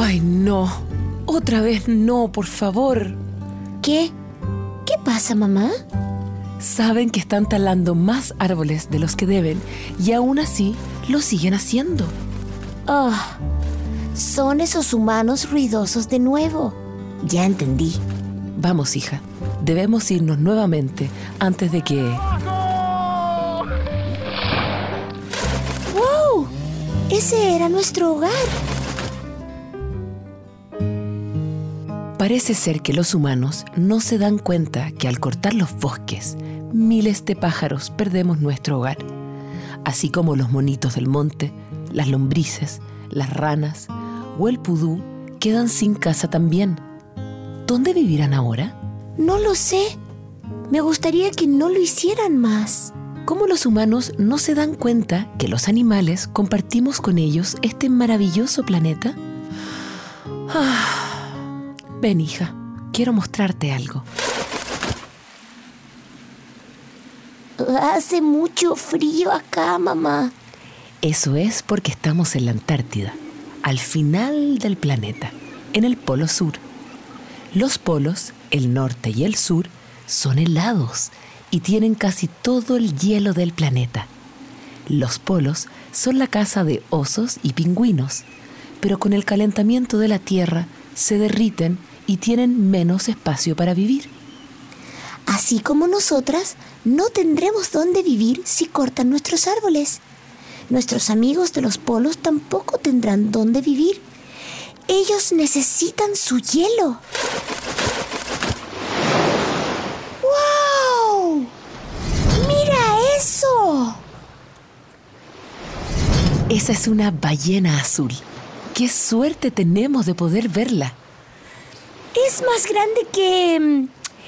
Ay, no. Otra vez no, por favor. ¿Qué? ¿Qué pasa, mamá? Saben que están talando más árboles de los que deben y aún así lo siguen haciendo. Son esos humanos ruidosos de nuevo. Ya entendí. Vamos, hija. Debemos irnos nuevamente antes de que... ¡Wow! Ese era nuestro hogar. Parece ser que los humanos no se dan cuenta que al cortar los bosques, miles de pájaros perdemos nuestro hogar, así como los monitos del monte, las lombrices, las ranas o el pudú quedan sin casa también. ¿Dónde vivirán ahora? No lo sé. Me gustaría que no lo hicieran más. ¿Cómo los humanos no se dan cuenta que los animales compartimos con ellos este maravilloso planeta? Ven, hija, quiero mostrarte algo. Hace mucho frío acá, mamá. Eso es porque estamos en la Antártida, al final del planeta, en el Polo Sur. Los polos, el norte y el sur, son helados y tienen casi todo el hielo del planeta. Los polos son la casa de osos y pingüinos, pero con el calentamiento de la Tierra se derriten y tienen menos espacio para vivir. Así como nosotras, no tendremos dónde vivir si cortan nuestros árboles. Nuestros amigos de los polos tampoco tendrán dónde vivir. Ellos necesitan su hielo. ¡Wow! ¡Mira eso! Esa es una ballena azul. ¡Qué suerte tenemos de poder verla! Es más grande que...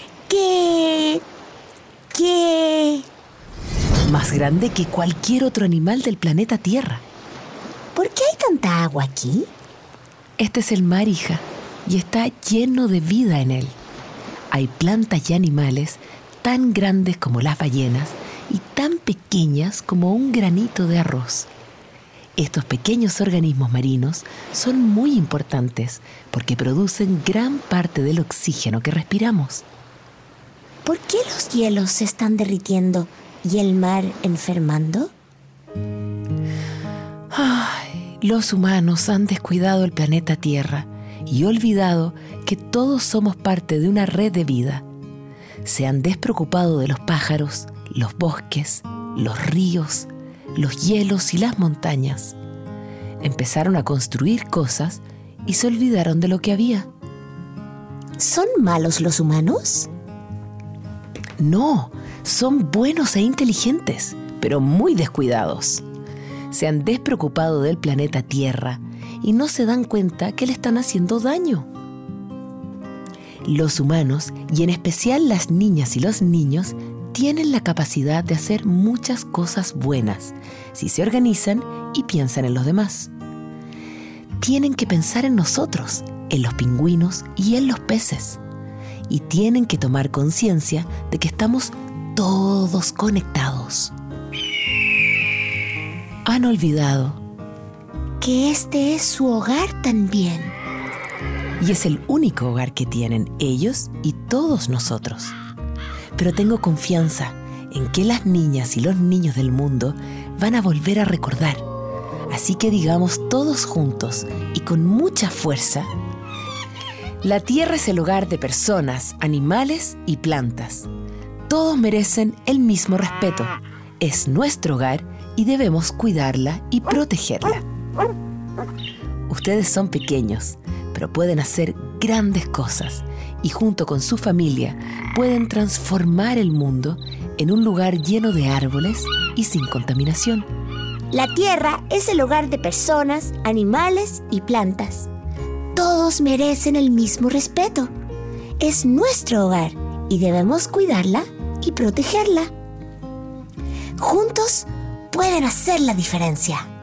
Más grande que cualquier otro animal del planeta Tierra. ¿Por qué hay tanta agua aquí? Este es el mar, hija, y está lleno de vida en él. Hay plantas y animales tan grandes como las ballenas y tan pequeñas como un granito de arroz. Estos pequeños organismos marinos son muy importantes porque producen gran parte del oxígeno que respiramos. ¿Por qué los hielos se están derritiendo y el mar enfermando? Los humanos han descuidado el planeta Tierra y olvidado que todos somos parte de una red de vida. Se han despreocupado de los pájaros, los bosques, los ríos, los hielos y las montañas. Empezaron a construir cosas y se olvidaron de lo que había. ¿Son malos los humanos? No, son buenos e inteligentes, pero muy descuidados. Se han despreocupado del planeta Tierra y no se dan cuenta que le están haciendo daño. Los humanos, y en especial las niñas y los niños, tienen la capacidad de hacer muchas cosas buenas si se organizan y piensan en los demás. Tienen que pensar en nosotros, en los pingüinos y en los peces. Y tienen que tomar conciencia de que estamos todos conectados. Han olvidado que este es su hogar también. Y es el único hogar que tienen ellos y todos nosotros. Pero tengo confianza en que las niñas y los niños del mundo van a volver a recordar. Así que digamos todos juntos y con mucha fuerza: la Tierra es el hogar de personas, animales y plantas. Todos merecen el mismo respeto. Es nuestro hogar y debemos cuidarla y protegerla. Ustedes son pequeños, pero pueden hacer grandes cosas y junto con su familia pueden transformar el mundo en un lugar lleno de árboles y sin contaminación. La Tierra es el hogar de personas, animales y plantas. Todos merecen el mismo respeto. Es nuestro hogar y debemos cuidarla y protegerla. Juntos pueden hacer la diferencia.